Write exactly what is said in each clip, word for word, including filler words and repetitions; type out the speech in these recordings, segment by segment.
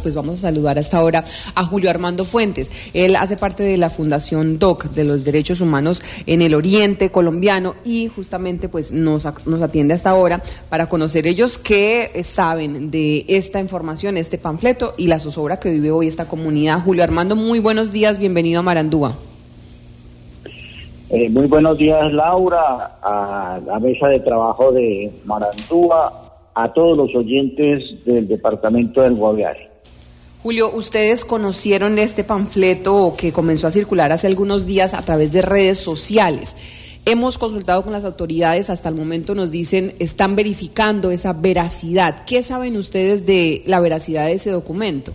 pues vamos a saludar hasta ahora a Julio Armando Fuentes. Él hace parte de la Fundación D O C, de los Derechos Humanos en el Oriente Colombiano, y justamente pues nos, nos atiende hasta ahora para conocer ellos qué saben de esta información, este panfleto y la zozobra que vive hoy esta comunidad. Julio Armando, muy buenos días, bienvenido a Marandúa. Eh, muy buenos días, Laura, a la mesa de trabajo de Marandúa, a todos los oyentes del departamento del Guaviare. Julio, ustedes conocieron este panfleto que comenzó a circular hace algunos días a través de redes sociales. Hemos consultado con las autoridades, hasta el momento nos dicen, están verificando esa veracidad. ¿Qué saben ustedes de la veracidad de ese documento?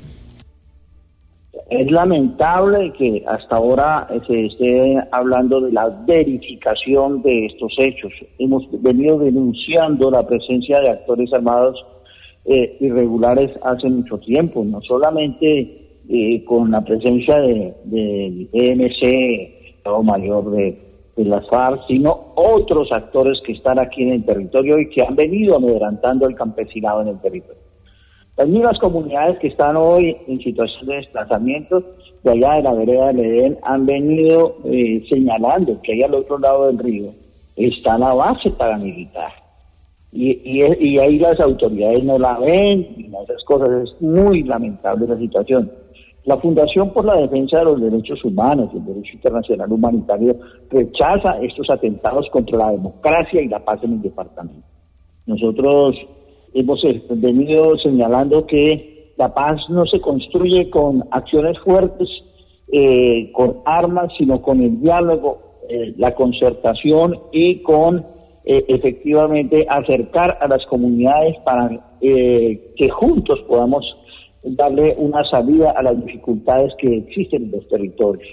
Es lamentable que hasta ahora se esté hablando de la verificación de estos hechos. Hemos venido denunciando la presencia de actores armados eh, irregulares hace mucho tiempo, no solamente eh, con la presencia de, del E M C, Estado Mayor de, de las FARC, sino otros actores que están aquí en el territorio y que han venido amedrantando el campesinado en el territorio. Las mismas comunidades que están hoy en situación de desplazamiento de allá de la vereda del Edén han venido eh, señalando que ahí al otro lado del río está la base paramilitar. Y, y, y ahí las autoridades no la ven, y esas cosas. Es muy lamentable la situación. La Fundación por la Defensa de los Derechos Humanos y el Derecho Internacional Humanitario rechaza estos atentados contra la democracia y la paz en el departamento. Nosotros hemos venido señalando que la paz no se construye con acciones fuertes, eh, con armas, sino con el diálogo, eh, la concertación y con eh, efectivamente acercar a las comunidades para eh, que juntos podamos darle una salida a las dificultades que existen en los territorios.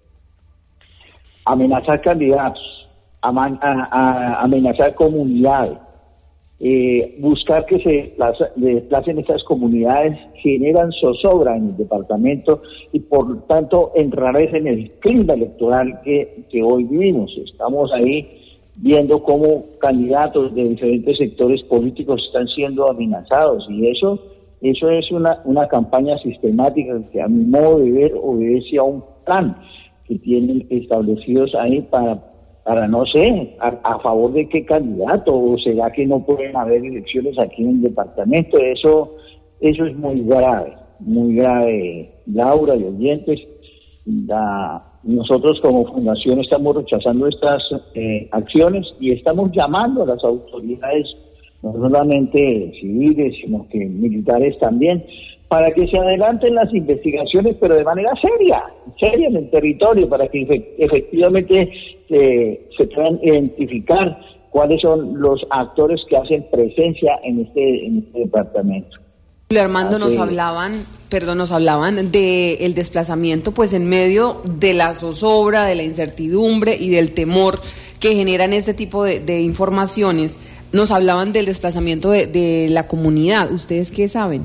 Amenazar candidatos, aman, a, a, amenazar comunidades, Eh, buscar que se desplaza, desplacen estas comunidades generan zozobra en el departamento y por tanto enrarecen el clima electoral que, que hoy vivimos. Estamos ahí viendo cómo candidatos de diferentes sectores políticos están siendo amenazados, y eso eso es una, una campaña sistemática que a mi modo de ver obedece a un plan que tienen establecidos ahí para para no sé, a, a favor de qué candidato, o será que no pueden haber elecciones aquí en el departamento. Eso eso es muy grave, muy grave, Laura y oyentes. La, nosotros como fundación estamos rechazando estas eh, acciones y estamos llamando a las autoridades, no solamente civiles, sino que militares también, para que se adelanten las investigaciones, pero de manera seria, seria en el territorio, para que efectivamente eh, se puedan identificar cuáles son los actores que hacen presencia en este, en este departamento. Julio Armando, nos hablaban, perdón, nos hablaban de el desplazamiento, pues en medio de la zozobra, de la incertidumbre y del temor que generan este tipo de, de informaciones. Nos hablaban del desplazamiento de, de la comunidad. ¿Ustedes qué saben?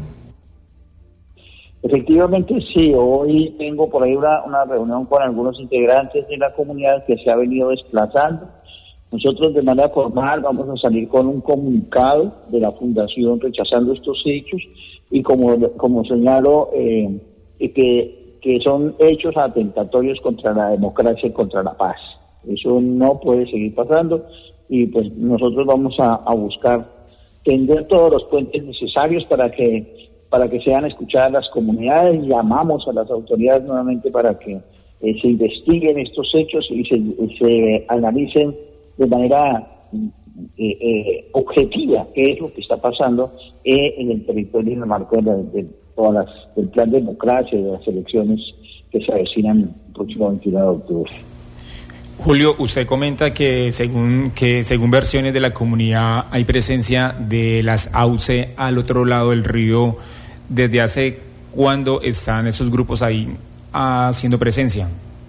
Efectivamente, sí. Hoy tengo por ahí una, una reunión con algunos integrantes de la comunidad que se ha venido desplazando. Nosotros de manera formal vamos a salir con un comunicado de la Fundación rechazando estos hechos y como como señalo, eh, que, que son hechos atentatorios contra la democracia y contra la paz. Eso no puede seguir pasando y pues nosotros vamos a, a buscar tender todos los puentes necesarios para que para que sean escuchadas las comunidades. Llamamos a las autoridades nuevamente para que eh, se investiguen estos hechos y se, se analicen de manera eh, eh, objetiva qué es lo que está pasando eh, en el territorio en el marco de, la, de todas las, del plan de democracia y de las elecciones que se avecinan el próximo veintiuno de octubre. Julio, usted comenta que según que según versiones de la comunidad hay presencia de las A U C E al otro lado del río. ¿Desde hace cuándo están esos grupos ahí haciendo presencia?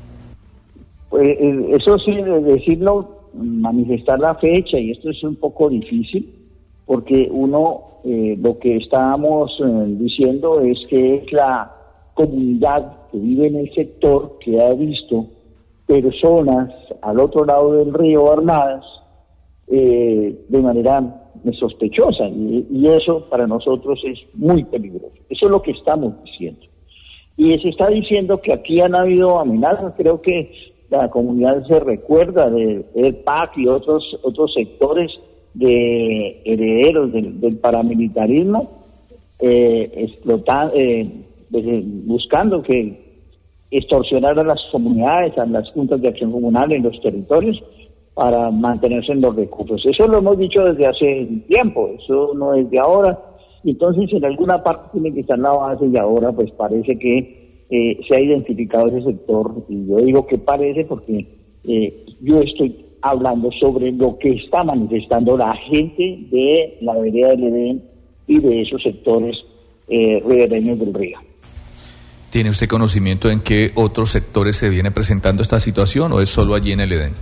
Pues eso sí, decirlo, manifestar la fecha, y esto es un poco difícil, porque uno, eh, lo que estábamos eh, diciendo es que es la comunidad que vive en el sector que ha visto personas al otro lado del río armadas eh, de manera sospechosa, y, y eso para nosotros es muy peligroso. Eso es lo que estamos diciendo. Y se está diciendo que aquí han habido amenazas. Creo que la comunidad se recuerda de el P A C y otros otros sectores de herederos del, del paramilitarismo, eh, explotar, eh, buscando que extorsionar a las comunidades, a las juntas de acción comunal en los territorios para mantenerse en los recursos. Eso lo hemos dicho desde hace tiempo, eso no es de ahora. Entonces, en alguna parte tiene que estar la base y ahora pues parece que eh, se ha identificado ese sector. Y yo digo que parece porque eh, yo estoy hablando sobre lo que está manifestando la gente de la vereda del Edén y de esos sectores eh, ribereños del río. ¿Tiene usted conocimiento en qué otros sectores se viene presentando esta situación o es solo allí en el Edén?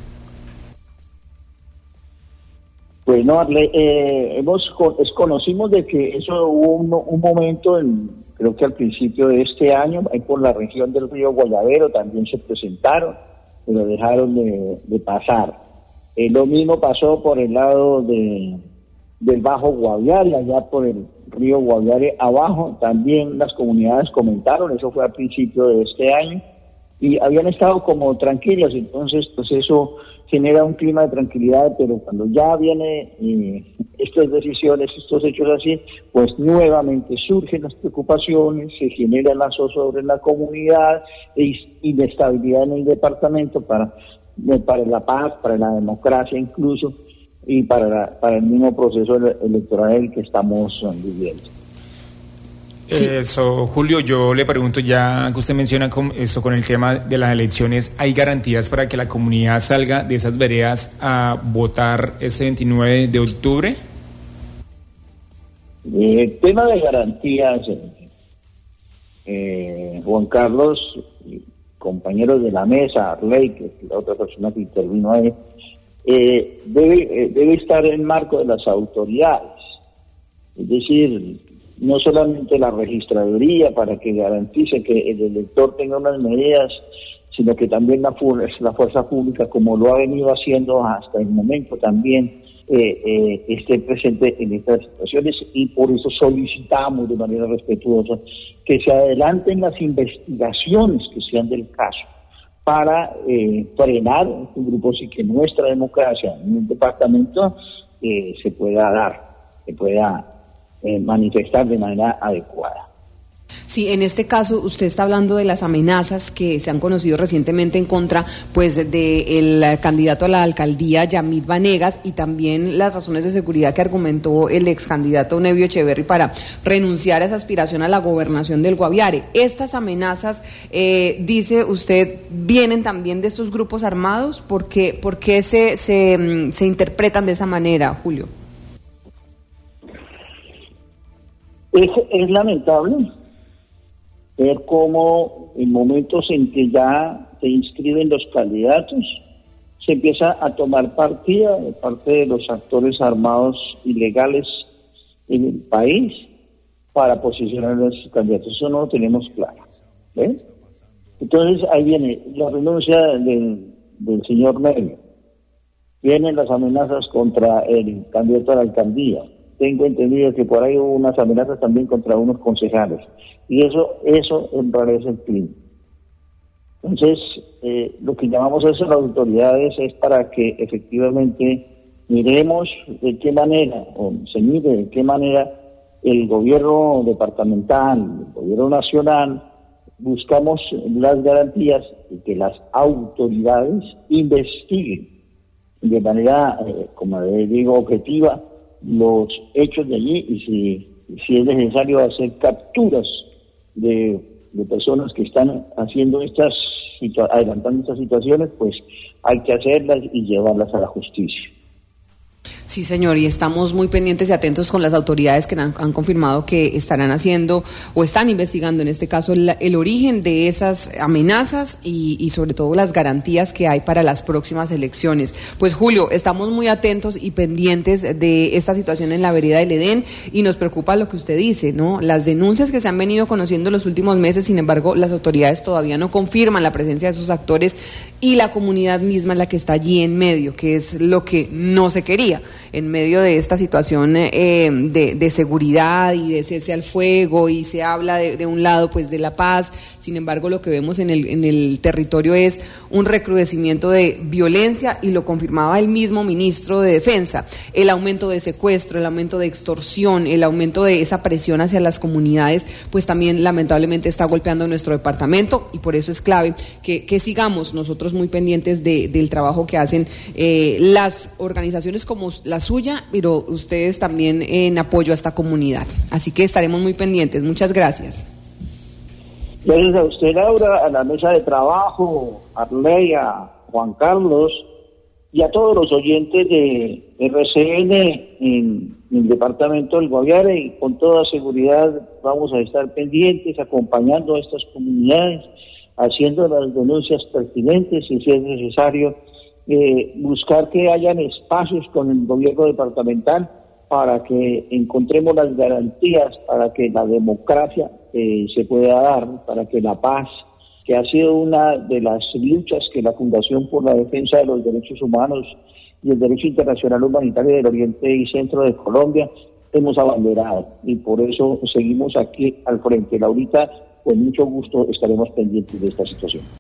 Pues no, eh, hemos conocimos de que eso hubo un, un momento, en, creo que al principio de este año, ahí por la región del río Guayabero también se presentaron, pero dejaron de, de pasar. Eh, lo mismo pasó por el lado de, del Bajo Guaviare, allá por el río Guaviare abajo, también las comunidades comentaron, eso fue al principio de este año, y habían estado como tranquilas, entonces pues eso genera un clima de tranquilidad, pero cuando ya viene eh, estas decisiones, estos hechos así, pues nuevamente surgen las preocupaciones, se genera la zozobra en la comunidad, e inestabilidad en el departamento para, para la paz, para la democracia incluso, y para, la, para el mismo proceso electoral que estamos viviendo. Sí. Eso, Julio, yo le pregunto, ya que usted menciona con eso con el tema de las elecciones, ¿hay garantías para que la comunidad salga de esas veredas a votar este veintinueve de octubre? El tema de garantías, eh, Juan Carlos, compañeros de la mesa, Arley, que es la otra persona que intervino ahí, eh, debe, eh, debe estar en el marco de las autoridades, es decir, no solamente la registraduría para que garantice que el elector tenga unas medidas, sino que también la, la fuerza pública, como lo ha venido haciendo hasta el momento, también eh, eh, esté presente en estas situaciones, y por eso solicitamos de manera respetuosa que se adelanten las investigaciones que sean del caso para eh, frenar estos grupos y que nuestra democracia en el departamento eh, se pueda dar, se pueda Eh, manifestar de manera adecuada. Sí, en este caso usted está hablando de las amenazas que se han conocido recientemente en contra pues del candidato a la alcaldía, Yamid Vanegas, y también las razones de seguridad que argumentó el ex candidato Nevio Echeverry para renunciar a esa aspiración a la gobernación del Guaviare. Estas amenazas, eh, dice usted, vienen también de estos grupos armados. ¿Por qué, por qué se, se, se interpretan de esa manera, Julio? Es, es lamentable ver cómo en momentos en que ya se inscriben los candidatos, se empieza a tomar partida de parte de los actores armados ilegales en el país para posicionar a los candidatos. Eso no lo tenemos claro. ¿Ven? Entonces ahí viene la renuncia del, del señor Nevio, vienen las amenazas contra el candidato a la alcaldía. Tengo entendido que por ahí hubo unas amenazas también contra unos concejales, y eso eso enrarece el clima. Entonces, eh, lo que llamamos a eso las autoridades es para que efectivamente miremos de qué manera, o se mire de qué manera el gobierno departamental, el gobierno nacional, buscamos las garantías de que las autoridades investiguen de manera, eh, como digo, objetiva, los hechos de allí, y si, si es necesario hacer capturas de, de personas que están haciendo estas, adelantando estas situaciones, pues hay que hacerlas y llevarlas a la justicia. Sí, señor, y estamos muy pendientes y atentos con las autoridades que han, han confirmado que estarán haciendo o están investigando en este caso el, el origen de esas amenazas y, y sobre todo las garantías que hay para las próximas elecciones. Pues Julio, estamos muy atentos y pendientes de esta situación en la vereda del Edén, y nos preocupa lo que usted dice, ¿no? Las denuncias que se han venido conociendo en los últimos meses, sin embargo, las autoridades todavía no confirman la presencia de esos actores, y la comunidad misma es la que está allí en medio, que es lo que no se quería. en medio de esta situación eh, de, de seguridad y de cese al fuego, y se habla de, de un lado pues de la paz. Sin embargo, lo que vemos en el, en el territorio es un recrudecimiento de violencia, y lo confirmaba el mismo ministro de Defensa: el aumento de secuestro, el aumento de extorsión, el aumento de esa presión hacia las comunidades, pues también lamentablemente está golpeando nuestro departamento, y por eso es clave que, que sigamos nosotros muy pendientes de, del trabajo que hacen eh, las organizaciones como la suya, pero ustedes también en apoyo a esta comunidad. Así que estaremos muy pendientes. Muchas gracias. Gracias a usted, Laura, a la mesa de trabajo, a Arley, a Juan Carlos y a todos los oyentes de R C N en, en el departamento del Guaviare, y con toda seguridad vamos a estar pendientes, acompañando a estas comunidades, haciendo las denuncias pertinentes, y si es necesario eh, buscar que hayan espacios con el gobierno departamental para que encontremos las garantías para que la democracia eh, se pueda dar, para que la paz, que ha sido una de las luchas que la Fundación por la Defensa de los Derechos Humanos y el Derecho Internacional Humanitario del Oriente y Centro de Colombia, hemos abanderado, y por eso seguimos aquí al frente. Laurita, con mucho gusto estaremos pendientes de esta situación.